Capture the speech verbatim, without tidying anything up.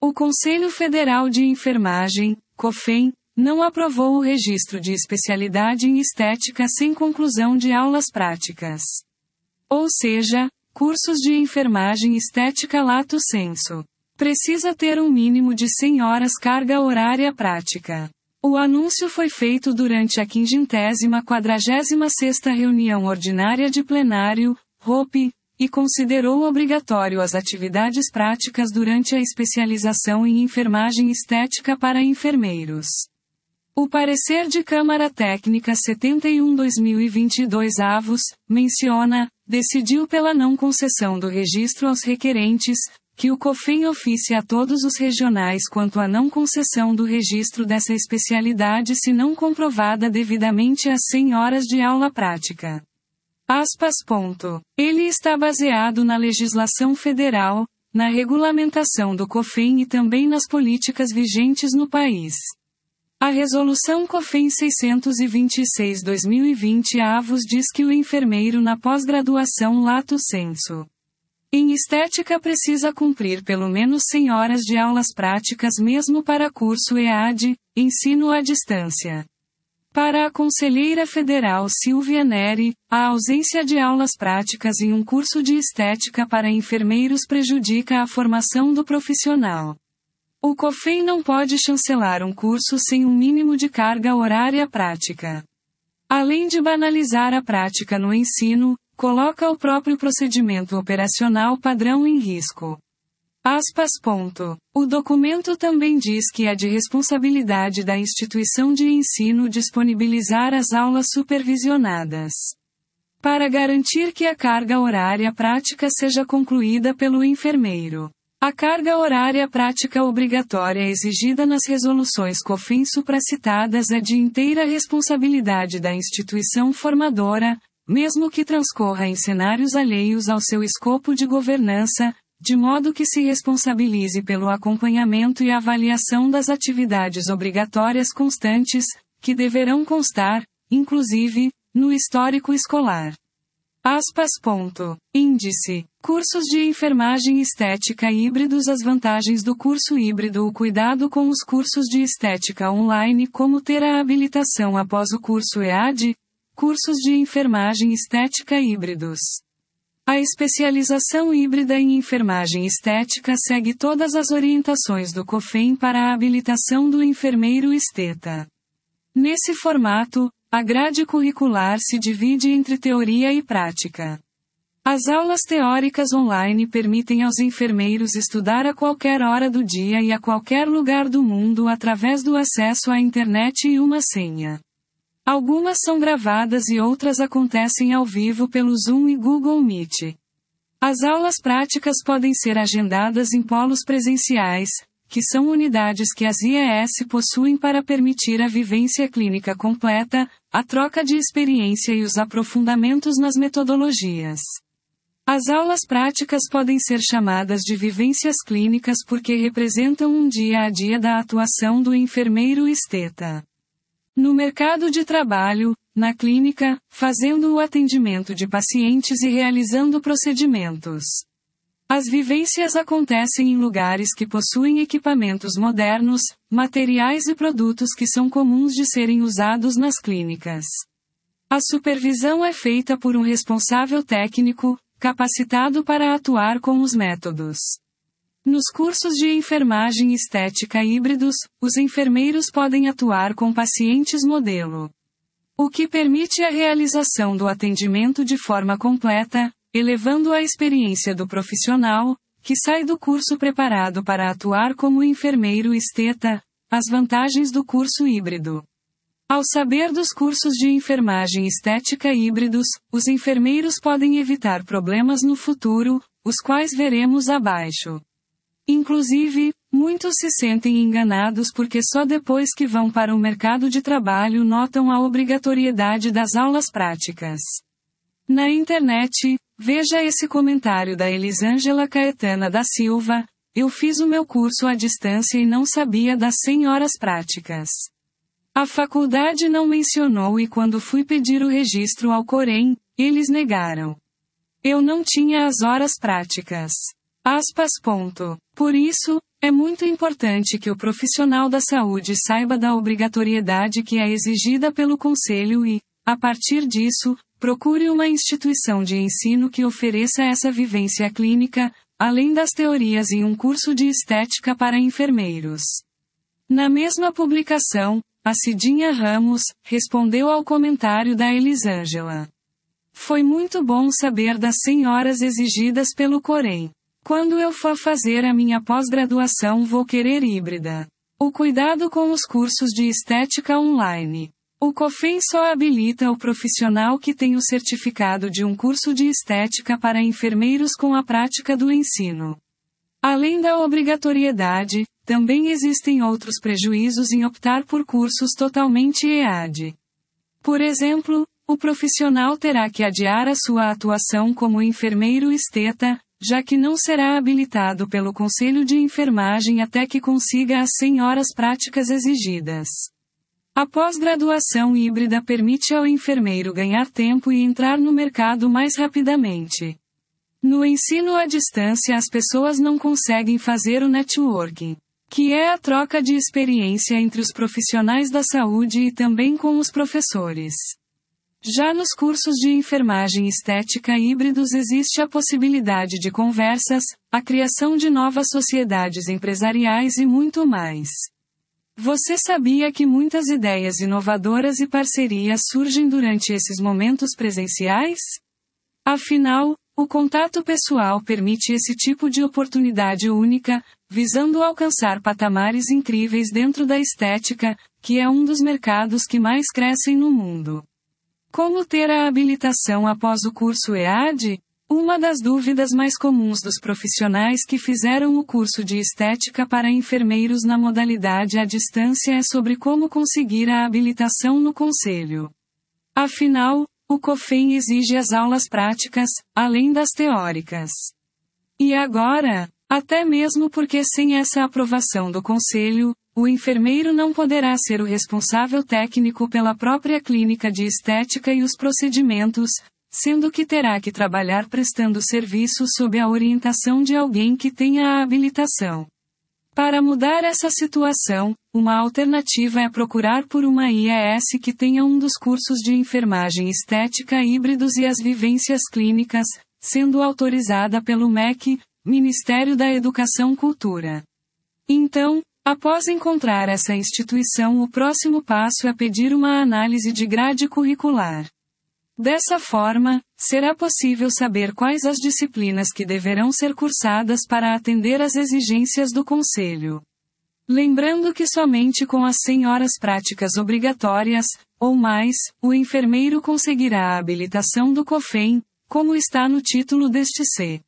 O Conselho Federal de Enfermagem, COFEN, não aprovou o registro de especialidade em estética sem conclusão de aulas práticas. Ou seja, cursos de enfermagem estética lato sensu. Precisa ter um mínimo de cem horas carga horária prática. O anúncio foi feito durante a quinquagésima quadragésima sexta reunião ordinária de plenário, R O P, e considerou obrigatório as atividades práticas durante a especialização em enfermagem estética para enfermeiros. O parecer de Câmara Técnica setenta e um barra dois mil e vinte e dois avos, menciona, decidiu pela não concessão do registro aos requerentes, que o COFEN oficie a todos os regionais quanto à não concessão do registro dessa especialidade se não comprovada devidamente as cem horas de aula prática. Aspas. Ponto. Ele está baseado na legislação federal, na regulamentação do COFEN e também nas políticas vigentes no país. A Resolução COFEN seiscentos e vinte e seis barra dois mil e vinte avos diz que o enfermeiro na pós-graduação lato sensu em estética precisa cumprir pelo menos cem horas de aulas práticas mesmo para curso E A D, ensino à distância. Para a conselheira federal Silvia Neri, a ausência de aulas práticas em um curso de estética para enfermeiros prejudica a formação do profissional. O COFEN não pode chancelar um curso sem um mínimo de carga horária prática. Além de banalizar a prática no ensino, coloca o próprio procedimento operacional padrão em risco. Aspas. Ponto. O documento também diz que é de responsabilidade da instituição de ensino disponibilizar as aulas supervisionadas, para garantir que a carga horária prática seja concluída pelo enfermeiro. A carga horária prática obrigatória exigida nas resoluções COFEN supracitadas é de inteira responsabilidade da instituição formadora, mesmo que transcorra em cenários alheios ao seu escopo de governança, de modo que se responsabilize pelo acompanhamento e avaliação das atividades obrigatórias constantes, que deverão constar, inclusive, no histórico escolar. Aspas. Ponto. Índice. Cursos de enfermagem estética híbridos. As vantagens do curso híbrido. O cuidado com os cursos de estética online. Como ter a habilitação após o curso E A D. Cursos de enfermagem estética híbridos. A especialização híbrida em enfermagem estética segue todas as orientações do COFEN para a habilitação do enfermeiro esteta. Nesse formato, a grade curricular se divide entre teoria e prática. As aulas teóricas online permitem aos enfermeiros estudar a qualquer hora do dia e a qualquer lugar do mundo através do acesso à internet e uma senha. Algumas são gravadas e outras acontecem ao vivo pelo Zoom e Google Meet. As aulas práticas podem ser agendadas em polos presenciais, que são unidades que as I E S possuem para permitir a vivência clínica completa, a troca de experiência e os aprofundamentos nas metodologias. As aulas práticas podem ser chamadas de vivências clínicas porque representam um dia a dia da atuação do enfermeiro esteta no mercado de trabalho, na clínica, fazendo o atendimento de pacientes e realizando procedimentos. As vivências acontecem em lugares que possuem equipamentos modernos, materiais e produtos que são comuns de serem usados nas clínicas. A supervisão é feita por um responsável técnico, capacitado para atuar com os métodos. Nos cursos de enfermagem estética híbridos, os enfermeiros podem atuar com pacientes modelo, o que permite a realização do atendimento de forma completa, elevando a experiência do profissional, que sai do curso preparado para atuar como enfermeiro esteta. As vantagens do curso híbrido. Ao saber dos cursos de enfermagem estética híbridos, os enfermeiros podem evitar problemas no futuro, os quais veremos abaixo. Inclusive, muitos se sentem enganados porque só depois que vão para o mercado de trabalho notam a obrigatoriedade das aulas práticas. Na internet, veja esse comentário da Elisângela Caetana da Silva: eu fiz o meu curso à distância e não sabia das cem horas práticas. A faculdade não mencionou e quando fui pedir o registro ao Corém, eles negaram. Eu não tinha as horas práticas. Aspas. Ponto. Por isso, É muito importante que o profissional da saúde saiba da obrigatoriedade que é exigida pelo Conselho e, a partir disso, procure uma instituição de ensino que ofereça essa vivência clínica, além das teorias e um curso de estética para enfermeiros. Na mesma publicação, a Cidinha Ramos respondeu ao comentário da Elisângela. Foi muito bom saber das cem horas exigidas pelo Corém. Quando eu for fazer a minha pós-graduação vou querer híbrida. O cuidado com os cursos de estética online. O COFEM só habilita o profissional que tem o certificado de um curso de estética para enfermeiros com a prática do ensino. Além da obrigatoriedade, também existem outros prejuízos em optar por cursos totalmente E A D. Por exemplo, o profissional terá que adiar a sua atuação como enfermeiro esteta, já que não será habilitado pelo Conselho de Enfermagem até que consiga as cem horas práticas exigidas. A pós-graduação híbrida permite ao enfermeiro ganhar tempo e entrar no mercado mais rapidamente. No ensino à distância as pessoas não conseguem fazer o networking, que é a troca de experiência entre os profissionais da saúde e também com os professores. Já nos cursos de enfermagem estética híbridos existe a possibilidade de conversas, a criação de novas sociedades empresariais e muito mais. Você sabia que muitas ideias inovadoras e parcerias surgem durante esses momentos presenciais? Afinal, o contato pessoal permite esse tipo de oportunidade única, visando alcançar patamares incríveis dentro da estética, que é um dos mercados que mais crescem no mundo. Como ter a habilitação após o curso E A D? Uma das dúvidas mais comuns dos profissionais que fizeram o curso de estética para enfermeiros na modalidade à distância é sobre como conseguir a habilitação no Conselho. Afinal, o COFEM exige as aulas práticas, além das teóricas. E agora? Até mesmo porque sem essa aprovação do Conselho, o enfermeiro não poderá ser o responsável técnico pela própria clínica de estética e os procedimentos, sendo que terá que trabalhar prestando serviço sob a orientação de alguém que tenha a habilitação. Para mudar essa situação, uma alternativa é procurar por uma I E S que tenha um dos cursos de enfermagem estética híbridos e as vivências clínicas, sendo autorizada pelo M E C, Ministério da Educação e Cultura. Então, após encontrar essa instituição, o próximo passo é pedir uma análise de grade curricular. Dessa forma, será possível saber quais as disciplinas que deverão ser cursadas para atender às exigências do Conselho. Lembrando que somente com as cem horas práticas obrigatórias, ou mais, o enfermeiro conseguirá a habilitação do COFEM, como está no título deste C.